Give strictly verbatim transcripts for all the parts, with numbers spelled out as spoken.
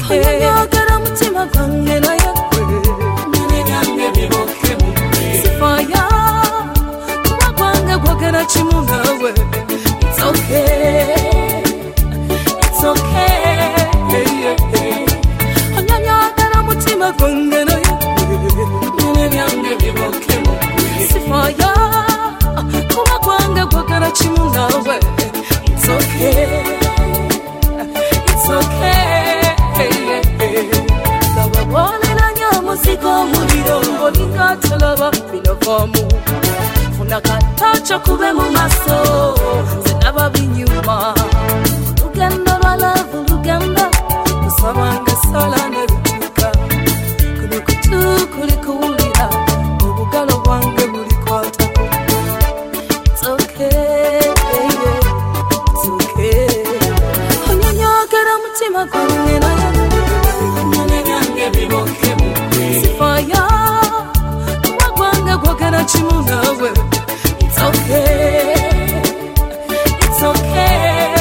Onyanyagala mutima gwange naye nyene byange biboke mukwe sifaya kuba gwange gwogera kimu nawe. It's okay, it's okay. Onyanyagala mutima gwange naye nyene byange biboke mukwe sifaya kuba gwange gwogera kimu nawe. It's okay, it's okay. Lava wale na nyamu siko muliro olinga talaba binavamu funa katacha kube mu maso zinaba binyuma lugendo lwa love lugendo kusabanga sala ne rutuka kuno kutu kuli kuwulira obugalo bwange buli kwata. It's okay, it's okay. Onyanyagala mutima gwange naye sifaya kuba gwange gwogera kimu nawe. It's okay, it's okay.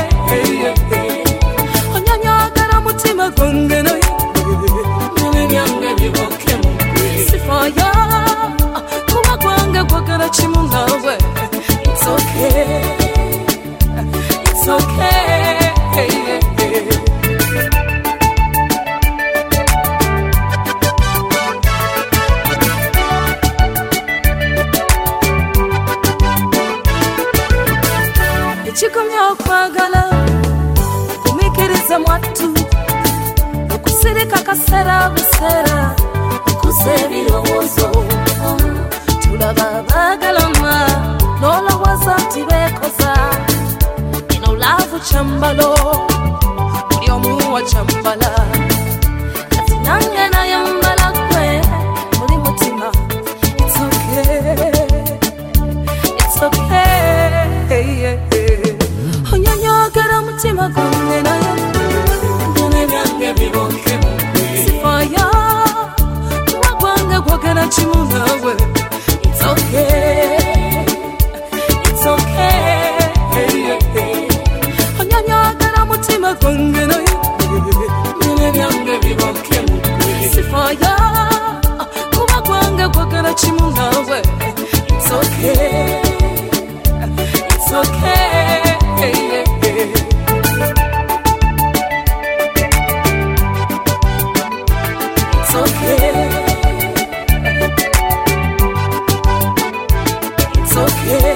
Onyanyagala mutima gwange naye nyene byange biboke mukwe sifaya kuba gwange gwogera kimu nawe. It's okay, it's okay. Chikomya okwagala kumikiriza mwatu okusirika kasera busera okuza ebirowoozo tulaba bagalama n'olowooza nti beekoza eno laavu kyambalo buli omu wa kyambala kati nange nayambala gwe muli mutima. It's okay, it's okay. Onyanyagala mutima gwange naye nyene byange biboke mukwe sifaya kuba gwange gwogera kimu nawe. It's okay, it's okay. Onyanyagala mutima gwange naye nyene byange biboke mukwe sifaya kuba gwange gwogera kimu nawe. It's okay, it's okay. It's okay, it's okay.